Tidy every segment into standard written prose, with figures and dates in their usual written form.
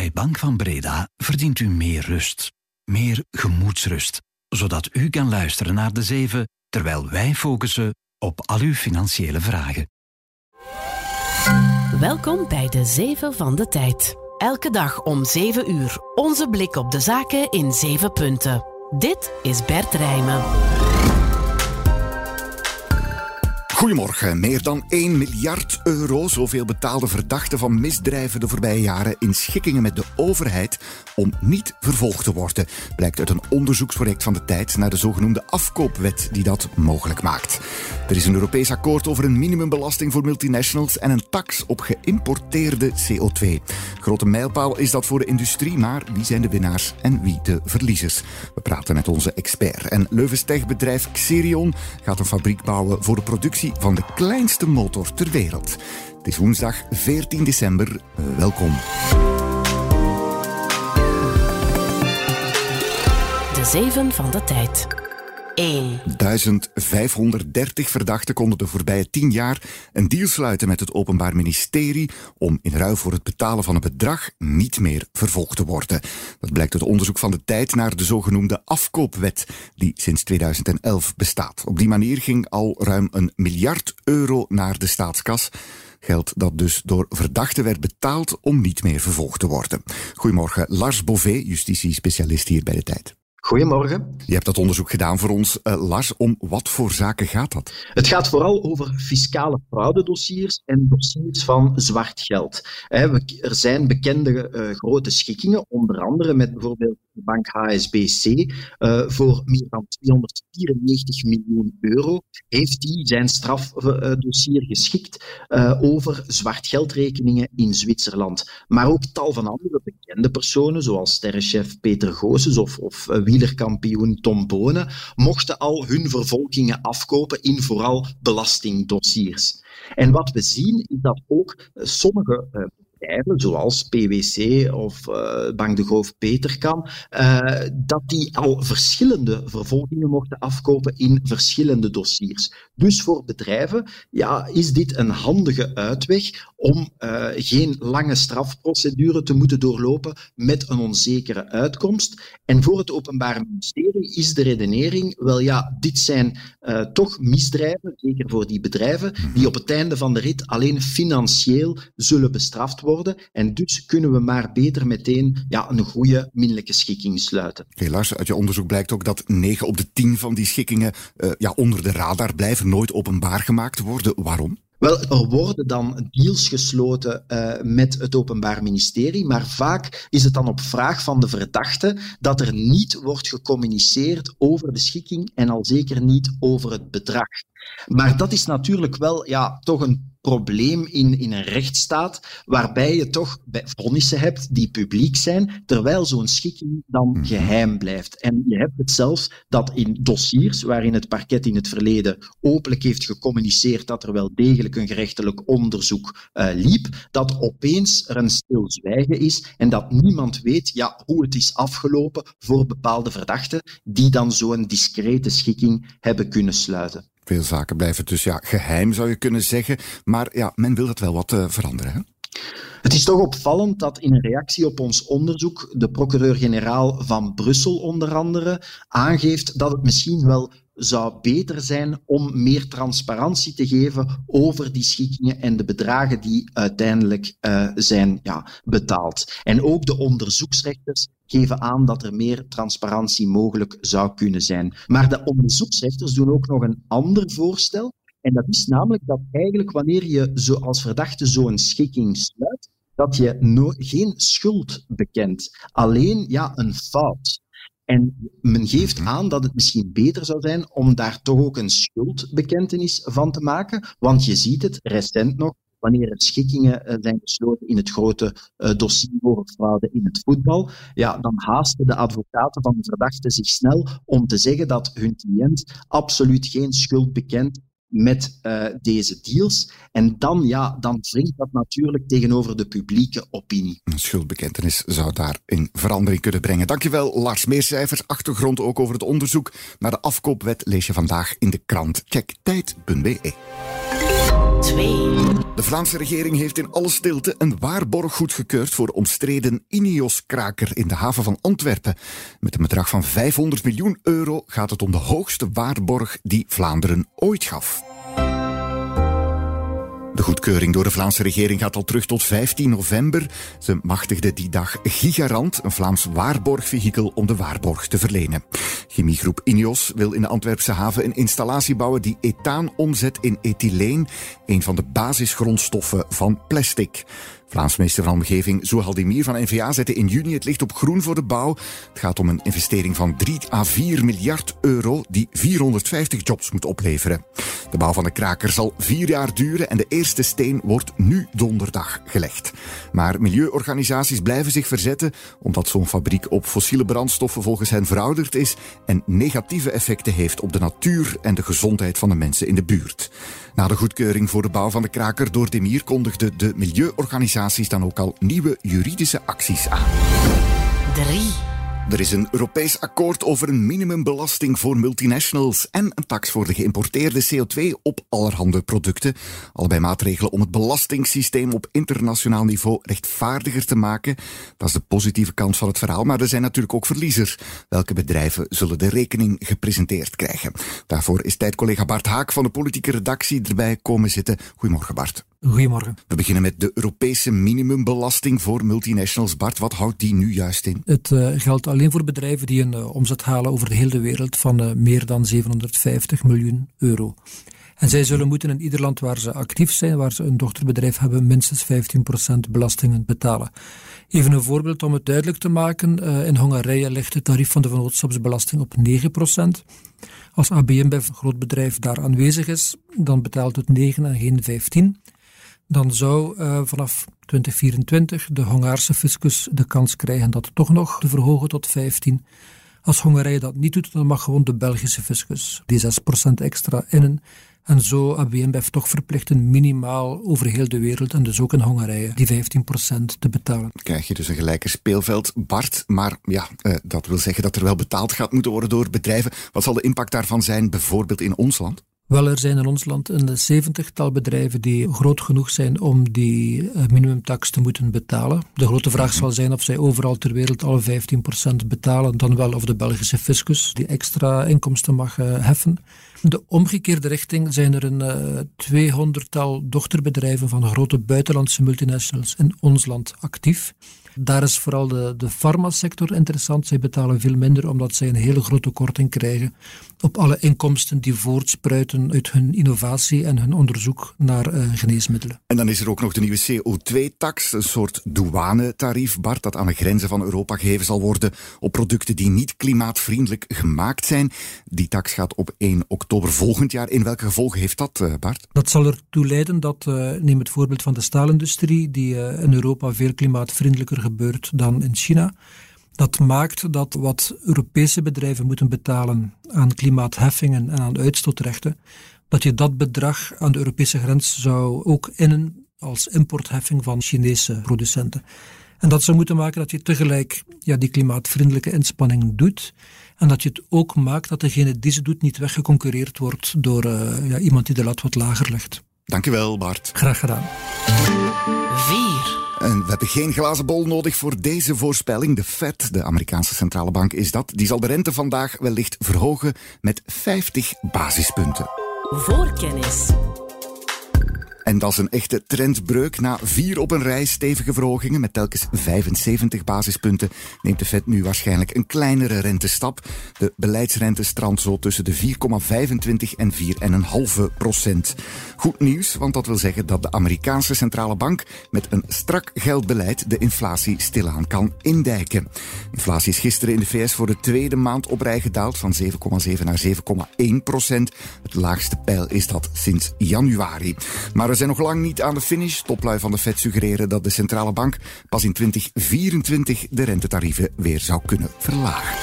Bij Bank van Breda verdient u meer rust. Meer gemoedsrust. Zodat u kan luisteren naar de 7, terwijl wij focussen op al uw financiële vragen. Welkom bij de 7 van de tijd. Elke dag om 7 uur. Onze blik op de zaken in 7 punten. Dit is Bert Rijmen. Goedemorgen. Meer dan 1 miljard euro, zoveel betaalden verdachten van misdrijven de voorbije jaren in schikkingen met de overheid om niet vervolgd te worden. Blijkt uit een onderzoeksproject van de tijd naar de zogenoemde afkoopwet die dat mogelijk maakt. Er is een Europees akkoord over een minimumbelasting voor multinationals en een tax op geïmporteerde CO2. Grote mijlpaal is dat voor de industrie, maar wie zijn de winnaars en wie de verliezers? We praten met onze expert. En Leuvens techbedrijf Xerion gaat een fabriek bouwen voor de productie van de kleinste motor ter wereld. Het is woensdag 14 december. Welkom. De 7 van de tijd. 1. 1530 verdachten konden de voorbije 10 jaar een deal sluiten met het Openbaar Ministerie om in ruil voor het betalen van een bedrag niet meer vervolgd te worden. Dat blijkt uit onderzoek van de tijd naar de zogenoemde afkoopwet, die sinds 2011 bestaat. Op die manier ging al ruim 1 miljard euro naar de staatskas. Geld dat dus door verdachten werd betaald om niet meer vervolgd te worden. Goedemorgen, Lars Bové, justitiespecialist hier bij de tijd. Goedemorgen. Je hebt dat onderzoek gedaan voor ons. Lars, om wat voor zaken gaat dat? Het gaat vooral over fiscale fraudedossiers en dossiers van zwart geld. Er zijn bekende grote schikkingen, onder andere met bijvoorbeeld de bank HSBC. Voor meer dan 294 miljoen euro heeft hij zijn strafdossier geschikt over zwart geldrekeningen in Zwitserland. Maar ook tal van andere bekende personen, zoals sterrenchef Peter Goossens of wielerkampioen Tom Bonen, mochten al hun vervolgingen afkopen in vooral belastingdossiers. En wat we zien is dat ook sommige bedrijven, zoals PwC of Bank de Groof Petercam, dat die al verschillende vervolgingen mochten afkopen in verschillende dossiers. Dus voor bedrijven is dit een handige uitweg om geen lange strafprocedure te moeten doorlopen met een onzekere uitkomst. En voor het Openbaar Ministerie is de redenering, dit zijn toch misdrijven, zeker voor die bedrijven, die op het einde van de rit alleen financieel zullen bestraft worden. En dus kunnen we maar beter meteen een goede minderlijke schikking sluiten. Helaas, uit je onderzoek blijkt ook dat 9 op de 10 van die schikkingen onder de radar blijven, nooit openbaar gemaakt worden. Waarom? Wel, er worden dan deals gesloten met het Openbaar Ministerie, maar vaak is het dan op vraag van de verdachte dat er niet wordt gecommuniceerd over de schikking en al zeker niet over het bedrag. Maar dat is natuurlijk wel toch een probleem in een rechtsstaat, waarbij je toch vonnissen hebt die publiek zijn, terwijl zo'n schikking dan geheim blijft. En je hebt het zelfs dat in dossiers waarin het parket in het verleden openlijk heeft gecommuniceerd dat er wel degelijk een gerechtelijk onderzoek liep, dat opeens er een stilzwijgen is en dat niemand weet hoe het is afgelopen voor bepaalde verdachten die dan zo'n discrete schikking hebben kunnen sluiten. Veel zaken blijven dus geheim, zou je kunnen zeggen. Maar men wil dat wel wat veranderen, hè? Het is toch opvallend dat in een reactie op ons onderzoek de procureur-generaal van Brussel onder andere aangeeft dat het misschien wel zou beter zijn om meer transparantie te geven over die schikkingen en de bedragen die uiteindelijk zijn betaald. En ook de onderzoeksrechters geven aan dat er meer transparantie mogelijk zou kunnen zijn. Maar de onderzoeksrechters doen ook nog een ander voorstel. En dat is namelijk dat eigenlijk wanneer je als verdachte zo'n schikking sluit, dat je geen schuld bekent, alleen een fout. En men geeft aan dat het misschien beter zou zijn om daar toch ook een schuldbekentenis van te maken, want je ziet het recent nog, wanneer er schikkingen zijn gesloten in het grote dossier over fraude in het voetbal, dan haasten de advocaten van de verdachte zich snel om te zeggen dat hun cliënt absoluut geen schuld bekent met deze deals. En dan wringt dat natuurlijk tegenover de publieke opinie. Een schuldbekentenis zou daarin verandering kunnen brengen. Dankjewel, Lars. Meer cijfers, achtergrond ook over het onderzoek naar de afkoopwet lees je vandaag in de krant. Check tijd.be. 2. De Vlaamse regering heeft in alle stilte een waarborg goedgekeurd voor omstreden Ineos-kraker in de haven van Antwerpen. Met een bedrag van 500 miljoen euro gaat het om de hoogste waarborg die Vlaanderen ooit gaf. De goedkeuring door de Vlaamse regering gaat al terug tot 15 november. Ze machtigde die dag Gigarant, een Vlaams waarborgvehikel, om de waarborg te verlenen. Chemiegroep Ineos wil in de Antwerpse haven een installatie bouwen die ethaan omzet in ethyleen, een van de basisgrondstoffen van plastic. Vlaams minister van Omgeving Zouhaldemir van N-VA zette in juni het licht op groen voor de bouw. Het gaat om een investering van 3 à 4 miljard euro die 450 jobs moet opleveren. De bouw van de kraker zal 4 jaar duren en de eerste steen wordt nu donderdag gelegd. Maar milieuorganisaties blijven zich verzetten omdat zo'n fabriek op fossiele brandstoffen volgens hen verouderd is en negatieve effecten heeft op de natuur en de gezondheid van de mensen in de buurt. Na de goedkeuring voor de bouw van de kraker door Demir kondigden de milieuorganisaties dan ook al nieuwe juridische acties aan. 3. Er is een Europees akkoord over een minimumbelasting voor multinationals en een tax voor de geïmporteerde CO2 op allerhande producten. Allebei maatregelen om het belastingssysteem op internationaal niveau rechtvaardiger te maken. Dat is de positieve kant van het verhaal, maar er zijn natuurlijk ook verliezers. Welke bedrijven zullen de rekening gepresenteerd krijgen? Daarvoor is tijdcollega Bart Haak van de politieke redactie erbij komen zitten. Goedemorgen, Bart. Goedemorgen. We beginnen met de Europese minimumbelasting voor multinationals. Bart, wat houdt die nu juist in? Het geldt alleen voor bedrijven die een omzet halen over de hele wereld van meer dan 750 miljoen euro. En zij zullen moeten in ieder land waar ze actief zijn, waar ze een dochterbedrijf hebben, minstens 15% belastingen betalen. Even een voorbeeld om het duidelijk te maken. In Hongarije ligt het tarief van de vennootschapsbelasting op 9%. Als AB InBev, een groot bedrijf, daar aanwezig is, dan betaalt het 9 en geen 15. Dan zou vanaf 2024 de Hongaarse fiscus de kans krijgen dat toch nog te verhogen tot 15. Als Hongarije dat niet doet, dan mag gewoon de Belgische fiscus die 6% extra innen. En zo AB InBev toch verplichten minimaal over heel de wereld en dus ook in Hongarije die 15% te betalen. Krijg je dus een gelijker speelveld, Bart. Maar ja, dat wil zeggen dat er wel betaald gaat moeten worden door bedrijven. Wat zal de impact daarvan zijn, bijvoorbeeld in ons land? Wel, er zijn in ons land een 70-tal bedrijven die groot genoeg zijn om die minimumtax te moeten betalen. De grote vraag zal zijn of zij overal ter wereld alle 15% betalen, dan wel of de Belgische fiscus die extra inkomsten mag heffen. De omgekeerde richting zijn er een 200-tal dochterbedrijven van grote buitenlandse multinationals in ons land actief. Daar is vooral de farmasector interessant. Zij betalen veel minder omdat zij een hele grote korting krijgen op alle inkomsten die voortspruiten uit hun innovatie en hun onderzoek naar geneesmiddelen. En dan is er ook nog de nieuwe CO2-tax, een soort douanetarief, Bart, dat aan de grenzen van Europa geheven zal worden op producten die niet klimaatvriendelijk gemaakt zijn. Die tax gaat op 1 oktober volgend jaar. In welke gevolgen heeft dat, Bart? Dat zal ertoe leiden dat, neem het voorbeeld van de staalindustrie, die in Europa veel klimaatvriendelijker gebeurt dan in China. Dat maakt dat wat Europese bedrijven moeten betalen aan klimaatheffingen en aan uitstootrechten, dat je dat bedrag aan de Europese grens zou ook innen als importheffing van Chinese producenten. En dat zou moeten maken dat je tegelijk die klimaatvriendelijke inspanning doet en dat je het ook maakt dat degene die ze doet niet weggeconcurreerd wordt door iemand die de lat wat lager legt. Dankjewel, Bart. Graag gedaan. 4. En we hebben geen glazen bol nodig voor deze voorspelling. De Fed, de Amerikaanse centrale bank, is dat. Die zal de rente vandaag wellicht verhogen met 50 basispunten. Voorkennis. En dat is een echte trendbreuk. Na 4 op een rij stevige verhogingen met telkens 75 basispunten neemt de Fed nu waarschijnlijk een kleinere rentestap. De beleidsrente strandt zo tussen de 4,25 en 4,5%. Goed nieuws, want dat wil zeggen dat de Amerikaanse centrale bank met een strak geldbeleid de inflatie stilaan kan indijken. Inflatie is gisteren in de VS voor de tweede maand op rij gedaald van 7,7 naar 7,1%. Het laagste peil is dat sinds januari. Maar we zijn nog lang niet aan de finish. Toplui van de Fed suggereren dat de centrale bank pas in 2024 de rentetarieven weer zou kunnen verlagen.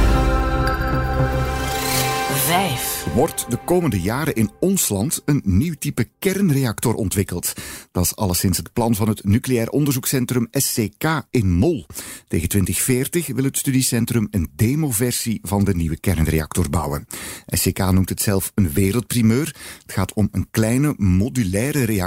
5. Wordt de komende jaren in ons land een nieuw type kernreactor ontwikkeld. Dat is alleszins het plan van het nucleair onderzoekscentrum SCK in Mol. Tegen 2040 wil het studiecentrum een demoversie van de nieuwe kernreactor bouwen. SCK noemt het zelf een wereldprimeur. Het gaat om een kleine modulaire reactor,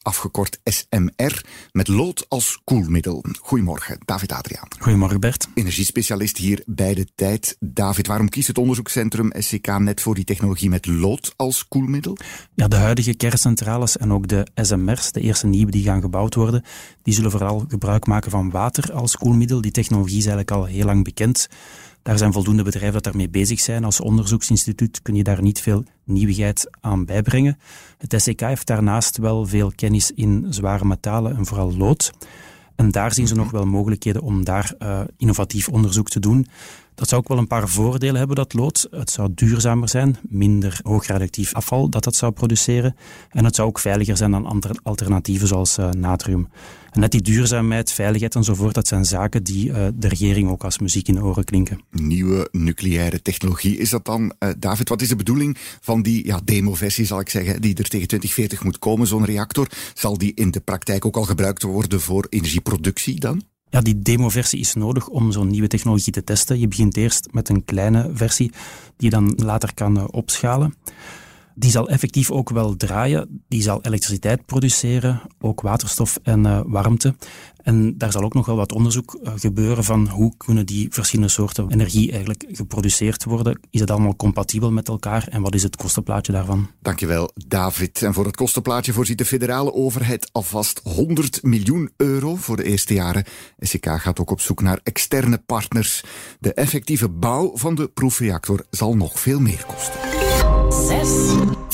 afgekort SMR, met lood als koelmiddel. Goedemorgen, David Adriaan. Goedemorgen, Bert. Energiespecialist hier bij De Tijd. David, waarom kiest het onderzoekscentrum SCK net voor die technologie met lood als koelmiddel? Ja, de huidige kerncentrales en ook de SMR's, de eerste nieuwe die gaan gebouwd worden, die zullen vooral gebruik maken van water als koelmiddel. Die technologie is eigenlijk al heel lang bekend. Daar zijn voldoende bedrijven dat daarmee bezig zijn. Als onderzoeksinstituut kun je daar niet veel nieuwigheid aan bijbrengen. Het SCK heeft daarnaast wel veel kennis in zware metalen en vooral lood. En daar zien ze nog wel mogelijkheden om daar innovatief onderzoek te doen. Dat zou ook wel een paar voordelen hebben, dat lood. Het zou duurzamer zijn, minder hoogradioactief afval dat zou produceren. En het zou ook veiliger zijn dan andere alternatieven zoals natrium. En net die duurzaamheid, veiligheid enzovoort, dat zijn zaken die de regering ook als muziek in de oren klinken. Nieuwe nucleaire technologie is dat dan. David, wat is de bedoeling van die demo-versie, zal ik zeggen, die er tegen 2040 moet komen, zo'n reactor? Zal die in de praktijk ook al gebruikt worden voor energieproductie dan? Ja, die demoversie is nodig om zo'n nieuwe technologie te testen. Je begint eerst met een kleine versie die je dan later kan opschalen. Die zal effectief ook wel draaien. Die zal elektriciteit produceren, ook waterstof en warmte. En daar zal ook nog wel wat onderzoek gebeuren van hoe kunnen die verschillende soorten energie eigenlijk geproduceerd worden. Is het allemaal compatibel met elkaar en wat is het kostenplaatje daarvan? Dankjewel, David. En voor het kostenplaatje voorziet de federale overheid alvast €100 miljoen voor de eerste jaren. SCK gaat ook op zoek naar externe partners. De effectieve bouw van de proefreactor zal nog veel meer kosten. 6.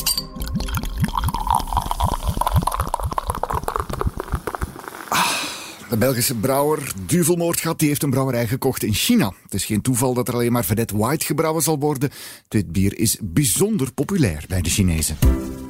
De Belgische brouwer Duvel Moordgat die heeft een brouwerij gekocht in China. Het is geen toeval dat er alleen maar Vedette White gebrouwen zal worden. Dit bier is bijzonder populair bij de Chinezen.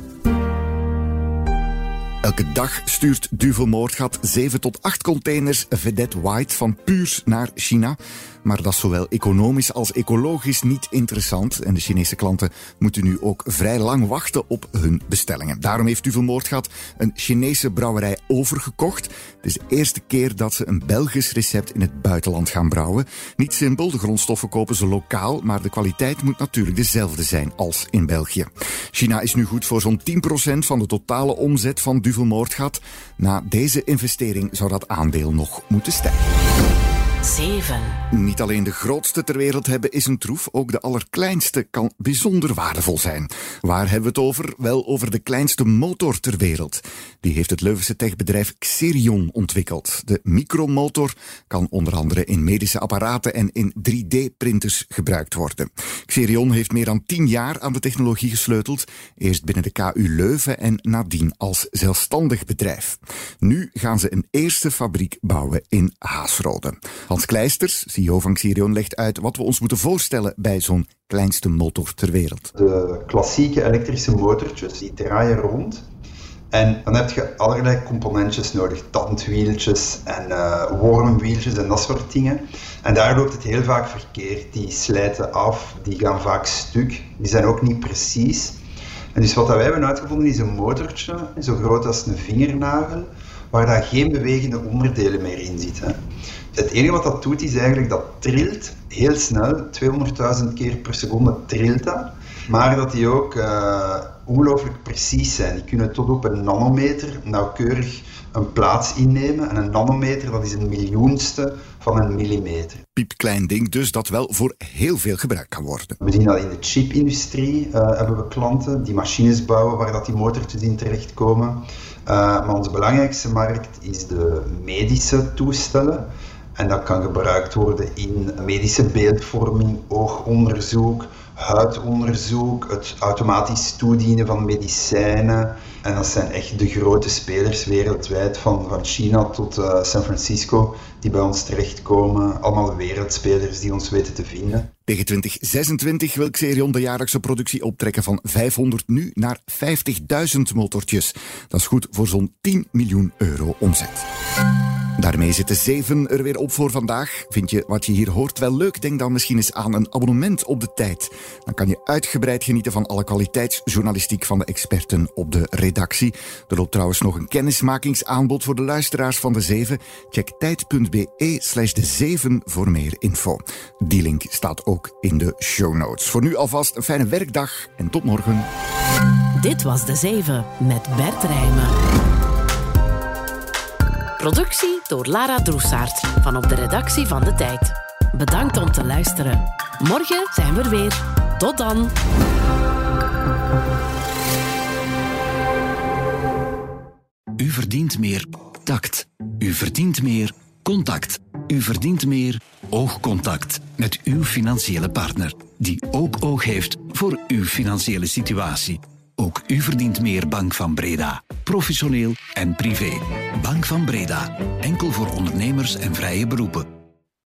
Elke dag stuurt Duvel Moordgat 7 tot 8 containers Vedette White van Puurs naar China. Maar dat is zowel economisch als ecologisch niet interessant. En de Chinese klanten moeten nu ook vrij lang wachten op hun bestellingen. Daarom heeft Duvel Moordgat een Chinese brouwerij overgekocht. Het is de eerste keer dat ze een Belgisch recept in het buitenland gaan brouwen. Niet simpel, de grondstoffen kopen ze lokaal, maar de kwaliteit moet natuurlijk dezelfde zijn als in België. China is nu goed voor zo'n 10% van de totale omzet van Duvel Moordgat. Na deze investering zou dat aandeel nog moeten stijgen. 7. Niet alleen de grootste ter wereld hebben is een troef, ook de allerkleinste kan bijzonder waardevol zijn. Waar hebben we het over? Wel over de kleinste motor ter wereld. Die heeft het Leuvense techbedrijf Xerion ontwikkeld. De micromotor kan onder andere in medische apparaten en in 3D-printers gebruikt worden. Xerion heeft meer dan 10 jaar aan de technologie gesleuteld. Eerst binnen de KU Leuven en nadien als zelfstandig bedrijf. Nu gaan ze een eerste fabriek bouwen in Haasrode. Hans Kleisters, CEO van Xerion, legt uit wat we ons moeten voorstellen bij zo'n kleinste motor ter wereld. De klassieke elektrische motortjes, die draaien rond. En dan heb je allerlei componentjes nodig, tandwieltjes en wormwieltjes en dat soort dingen. En daar loopt het heel vaak verkeerd. Die slijten af, die gaan vaak stuk, die zijn ook niet precies. En dus wat wij hebben uitgevonden is een motortje, zo groot als een vingernagel, waar daar geen bewegende onderdelen meer in zitten. Het enige wat dat doet is eigenlijk dat trilt heel snel, 200.000 keer per seconde trilt dat. Maar dat die ook ongelooflijk precies zijn. Die kunnen tot op een nanometer nauwkeurig een plaats innemen. En een nanometer, dat is een miljoenste van een millimeter. Piepklein ding dus, dat wel voor heel veel gebruikt kan worden. We zien dat in de chipindustrie hebben we klanten die machines bouwen waar dat die motortjes in terechtkomen. Maar onze belangrijkste markt is de medische toestellen. En dat kan gebruikt worden in medische beeldvorming, oogonderzoek, huidonderzoek, het automatisch toedienen van medicijnen. En dat zijn echt de grote spelers wereldwijd, van China tot San Francisco, die bij ons terechtkomen. Allemaal wereldspelers die ons weten te vinden. Tegen 2026 wil Xerion de jaarlijkse productie optrekken van 500 nu naar 50.000 motortjes. Dat is goed voor zo'n €10 miljoen omzet. Daarmee zitten 7 er weer op voor vandaag. Vind je wat je hier hoort wel leuk? Denk dan misschien eens aan een abonnement op De Tijd. Dan kan je uitgebreid genieten van alle kwaliteitsjournalistiek van de experten op de redactie. Er loopt trouwens nog een kennismakingsaanbod voor de luisteraars van De 7. Check tijd.be/de7 voor meer info. Die link staat ook in de show notes. Voor nu alvast een fijne werkdag en tot morgen. Dit was De 7 met Bert Rijmen. Productie door Lara Droesaert van op de redactie van De Tijd. Bedankt om te luisteren. Morgen zijn we er weer. Tot dan. U verdient meer tact. U verdient meer contact. U verdient meer oogcontact met uw financiële partner, die ook oog heeft voor uw financiële situatie. Ook u verdient meer Bank van Breda. Professioneel en privé. Bank van Breda. Enkel voor ondernemers en vrije beroepen.